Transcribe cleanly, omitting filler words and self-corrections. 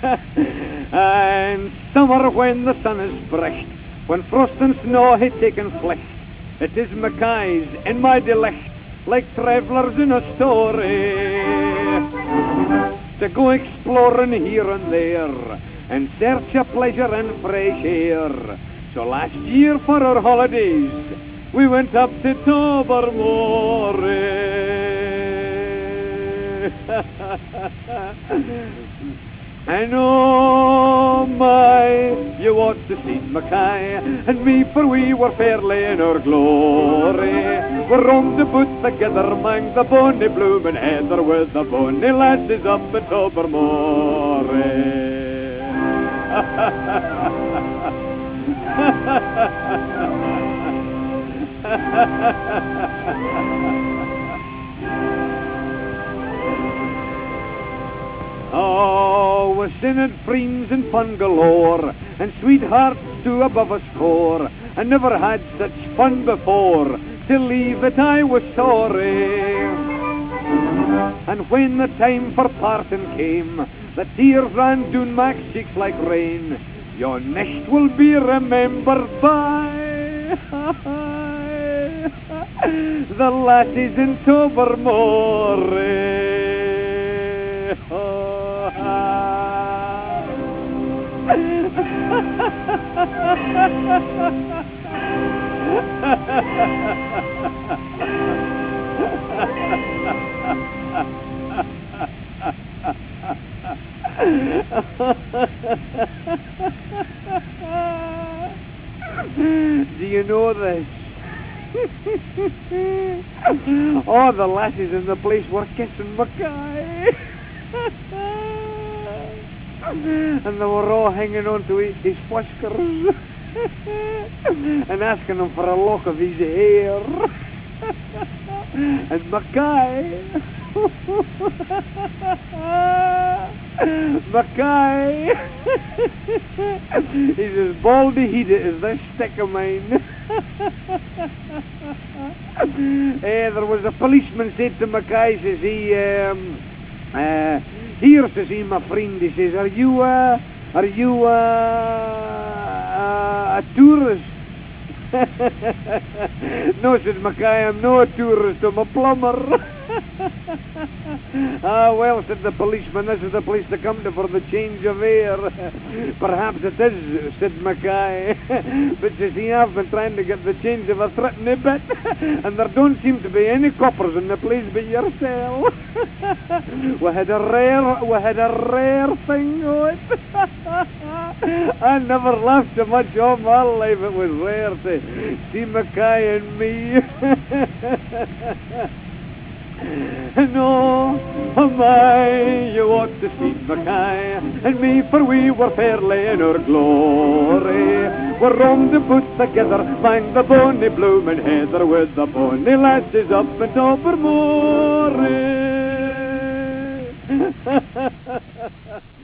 And summer when the sun is bright, when frost and snow hae taken flight, it is Mackay's in my delight, like travellers in a story, to go exploring here and there, and search of pleasure and fresh air. So last year for our holidays, we went up to Tobermory. And oh my, you ought to see Mackay and me, for we were fairly in our glory. We're roamed about together among the bonny bloomin' heather, with the bonny lasses up at Tobermory. Oh, we're sinning friends and fun galore, and sweethearts too above a score. I never had such fun before, to leave it I was sorry. And when the time for parting came, the tears ran down my cheeks like rain. Your next will be remembered by the lasses in Tobermory. Do you know this? Oh, the lasses in the place were kissing Mackay. And they were all hanging on to his whiskers and asking him for a lock of his hair. And Mackay, Mackay, he's as baldy-headed as this stick of mine. There was a policeman said to Mackay, says he, here, says he, my friend, he says, are you a tourist? No, says Mackay, I'm no a tourist, I'm a plumber. Ah, well, said the policeman, this is the place to come to for the change of air. Perhaps it is, said Mackay. But says he, I've been trying to get the change of a threepenny bit, and there don't seem to be any coppers in the place but yourself. We had a rare thing on it. I never laughed so much all my life. It was rare to see Mackay and me. No, oh my, you ought to see Mackay and me, for we were fairly in our glory. We're roamed about together, mind the bonny bloomin' heather, with the bonny lasses up at Tobermory.